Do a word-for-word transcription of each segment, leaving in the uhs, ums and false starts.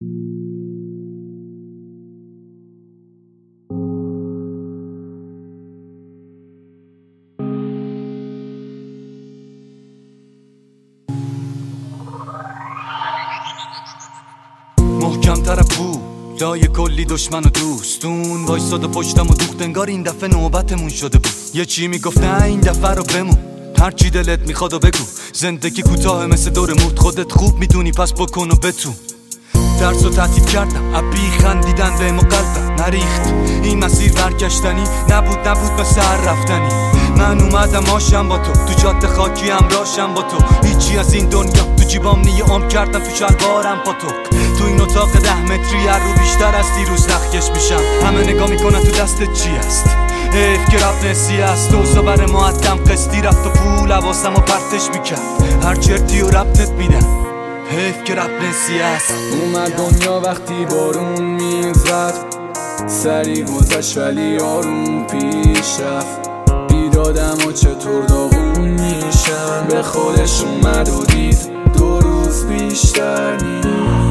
محکم‌تر پو لای کلی دشمن و دوستون وایساد و پشتم و دوخت انگار این دفعه نوبتمون شده بود. یه چی میگفت نه این دفعه رو بمون، هر چی دلت میخواد و بگو. زندگی کوتاه مثل دور مرد، خودت خوب میدونی پس بکن و بتون. درس و تعطیل کردم عبی خندیدن به قلبم نریخت. این مسیر برگشتنی نبود نبود به سر رفتنی. من اومدم آشم با تو، تو جاده خاکی همراشم با تو. هیچی از این دنیا تو جیبام نیه عمر کردم تو شلوارم با تو. تو این اتاق ده متری هر رو بیشتر از دیروز نخکش میشم. همه نگاه میکنن تو دستت چی است؟ حیف که رفت نسی است. دوزا بر ما حدم قسطی رفت و پول حواسم و پرتش میکرد. هر چرتی و ربطت میدم، حیف که رفت نسی است. اومد دنیا وقتی بارون میزد، سری گذشت ولی آروم پیش رفت. بیدادم و چطور داغون میشم، به خودش اومد و دید دو روز بیشتر نیست.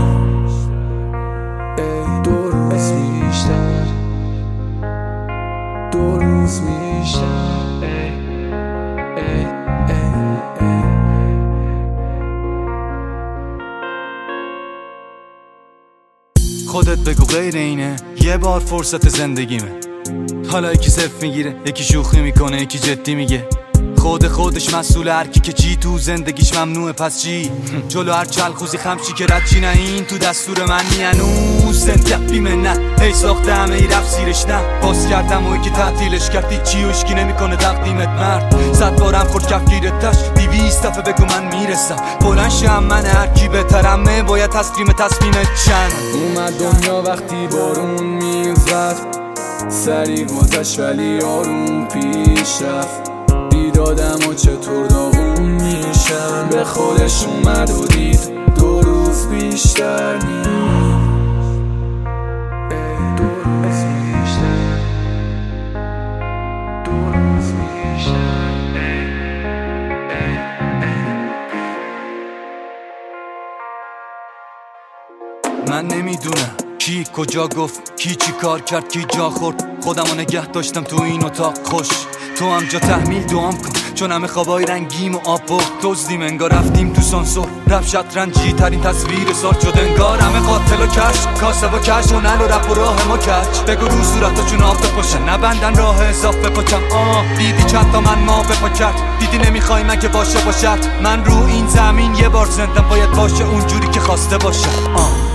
ای دو روز بیشتر، دو روز بیشتر. ای ای ای ای خودت بگو غیر اینه یه بار فرصت زندگیمه. حالا یکی صف میگیره، یکی شوخی میکنه، یکی جدی میگه. خود خودش مسئول هر کی که چی تو زندگیش ممنوعه پس چی؟ جلو هر چلخوزی خمشی که رد چی نه این تو دستور من نی. هنوز زنده بیمنت هی ساخته همه ای رفت سیرش نه. باز کردم و که تعطیلش کردی چی وشکی نمیکنه تقدیمت مرد. صد بارم خورد کف گیرتش دیویست دفعه بگو من میرسم. بلند شم من هر کی بهترمه باید تسلیم تصمیمت چند. اومد دنیا وقتی بارون میزد، سری گذشت ولی آروم پیش رفت. بیدادم و چطور داغون میشم، به خودش اومد و دید دو روز بیشتر نیست. دو روز بیشتر، دو روز بیشتر. من نمیدونم کی کجا گفت، کی چی کار کرد، کی جا خورد. خودمو نگه داشتم تو این اتاق خوش. تو هم جا تحمیل دوام کن، چون همه خوابای رنگیم و آب برد. دزدیم انگار رفتیم تو سانسور، رپ شطرنجی ترین تصویر سال شد انگار. همه قاتل و کش، کاسه و کش و نل و رپ و راه ما کچ. بگو رو صورتا چون آب بپاشن، نبندن راه اضاف بپاچم. آه دیدی چند تا من ما بپاکت، دیدی نمیخوای من که باشه باشد. من رو این زمین یه بار زندم باید باشه اونجوری که خواسته باشه. آه